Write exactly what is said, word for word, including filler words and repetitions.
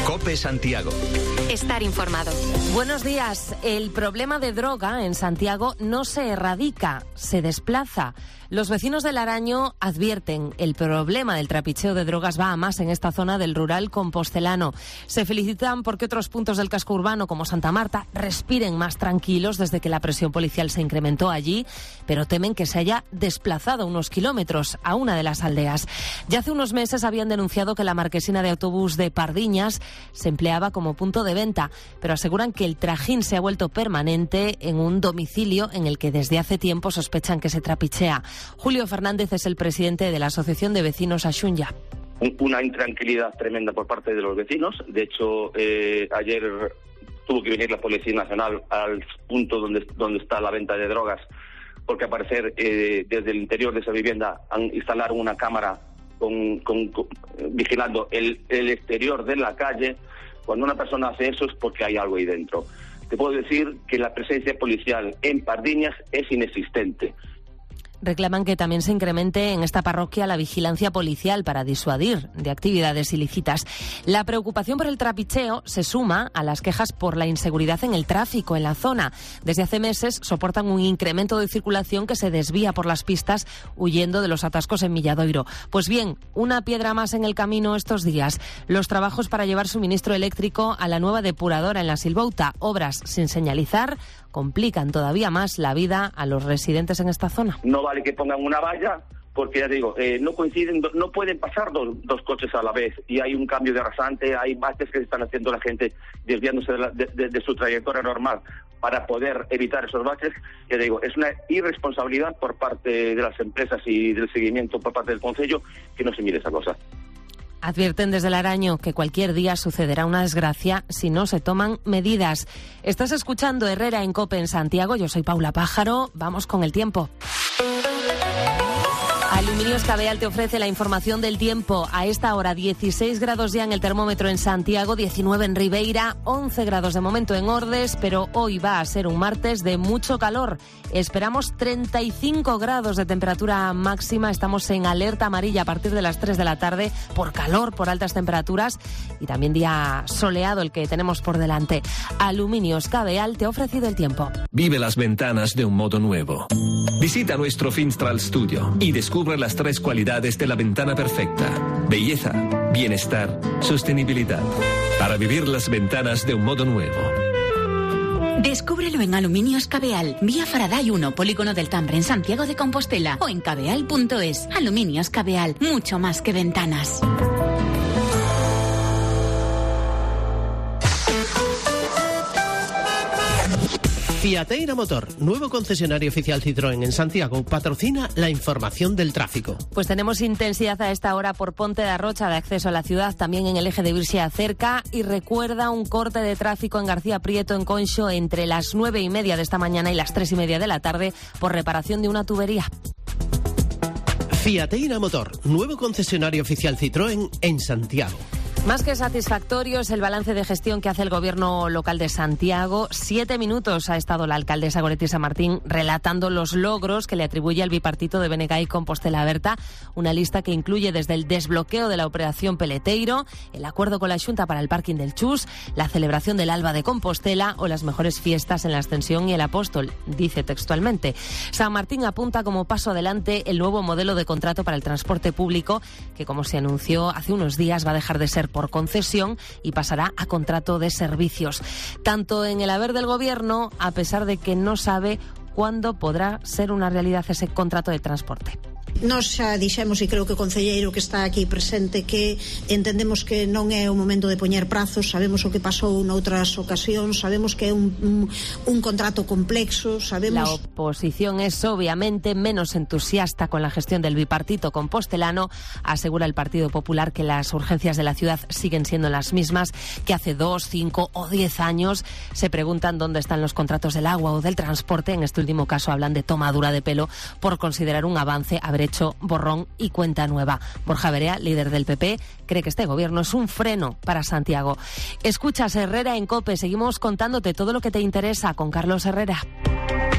COPE Santiago. Estar informado. Buenos días. El problema de droga en Santiago no se erradica, se desplaza. Los vecinos del Araño advierten, el problema del trapicheo de drogas va a más en esta zona del rural compostelano. Se felicitan porque otros puntos del casco urbano, como Santa Marta, respiren más tranquilos desde que la presión policial se incrementó allí, pero temen que se haya desplazado unos kilómetros a una de las aldeas. Ya hace unos meses habían denunciado que la marquesina de autobús de Pardiñas se empleaba como punto de venta, pero aseguran que el trajín se ha vuelto permanente en un domicilio en el que desde hace tiempo sospechan que se trapichea. Julio Fernández es el presidente de la Asociación de Vecinos Axunlla. Una intranquilidad tremenda por parte de los vecinos. De hecho, eh, ayer tuvo que venir la Policía Nacional al punto donde, donde está la venta de drogas, porque al parecer eh, desde el interior de esa vivienda han instalado una cámara con, con, con, vigilando el, el exterior de la calle. Cuando una persona hace eso es porque hay algo ahí dentro. Te puedo decir que la presencia policial en Pardiñas es inexistente. Reclaman que también se incremente en esta parroquia la vigilancia policial para disuadir de actividades ilícitas. La preocupación por el trapicheo se suma a las quejas por la inseguridad en el tráfico en la zona. Desde hace meses soportan un incremento de circulación que se desvía por las pistas huyendo de los atascos en Milladoiro. Pues bien, una piedra más en el camino estos días. Los trabajos para llevar suministro eléctrico a la nueva depuradora en la Silbouta, obras sin señalizar, complican todavía más la vida a los residentes en esta zona. No vale que pongan una valla, porque ya digo, eh, no coinciden, no pueden pasar dos, dos coches a la vez, y hay un cambio de rasante, hay baches que están haciendo la gente desviándose de, la, de, de, de su trayectoria normal para poder evitar esos baches. Ya digo, es una irresponsabilidad por parte de las empresas y del seguimiento por parte del Concello que no se mire esa cosa. Advierten desde el Araño que cualquier día sucederá una desgracia si no se toman medidas. Estás escuchando Herrera en COPE en Santiago. Yo soy Paula Pájaro. Vamos con el tiempo. Aluminios Cabeal te ofrece la información del tiempo. A esta hora dieciséis grados ya en el termómetro en Santiago, diecinueve en Ribeira, once grados de momento en Ordes, pero hoy va a ser un martes de mucho calor. Esperamos treinta y cinco grados de temperatura máxima. Estamos en alerta amarilla a partir de las tres de la tarde por calor, por altas temperaturas y también día soleado el que tenemos por delante. Aluminios Cabeal te ha ofrecido el tiempo. Vive las ventanas de un modo nuevo. Visita nuestro Finstral Studio y descubre las tres cualidades de la ventana perfecta: belleza, bienestar, sostenibilidad. Para vivir las ventanas de un modo nuevo. Descúbrelo en Aluminios Cabeal, vía Faraday uno, Polígono del Tambre, en Santiago de Compostela, o en cabeal punto es. Aluminios Cabeal, mucho más que ventanas. Fiateira Motor, nuevo concesionario oficial Citroën en Santiago, patrocina la información del tráfico. Pues tenemos intensidad a esta hora por Ponte de Rocha de acceso a la ciudad, también en el eje de Virxia cerca, y recuerda un corte de tráfico en García Prieto, en Conxo, entre las nueve y media de esta mañana y las tres y media de la tarde por reparación de una tubería. Fiateira Motor, nuevo concesionario oficial Citroën en Santiago. Más que satisfactorio es el balance de gestión que hace el gobierno local de Santiago. Siete minutos ha estado la alcaldesa Goretti San Martín relatando los logros que le atribuye al bipartito de Benegá y Compostela Berta. Una lista que incluye desde el desbloqueo de la operación Peleteiro, el acuerdo con la Xunta para el parking del Chus, la celebración del Alba de Compostela o las mejores fiestas en la Ascensión y el Apóstol, dice textualmente. San Martín apunta como paso adelante el nuevo modelo de contrato para el transporte público, que, como se anunció hace unos días, va a dejar de ser por concesión y pasará a contrato de servicios. Tanto en el haber del gobierno, a pesar de que no sabe cuándo podrá ser una realidad ese contrato de transporte. Nos xa dixemos, e creo que o concelleiro que está aquí presente, que entendemos que non é o momento de poñer prazos. Sabemos o que pasou noutras ocasións, sabemos que é un, un, un contrato complexo, sabemos... La oposición es obviamente menos entusiasta con la gestión del bipartito compostelano. Asegura el Partido Popular que las urgencias de la ciudad siguen siendo las mismas que hace dos, cinco o diez años. Se preguntan dónde están los contratos del agua o del transporte. En este último caso hablan de tomadura de pelo por considerar un avance haber hecho borrón y cuenta nueva. Borja Berea, líder del P P, cree que este gobierno es un freno para Santiago. Escuchas Herrera en COPE. Seguimos contándote todo lo que te interesa con Carlos Herrera.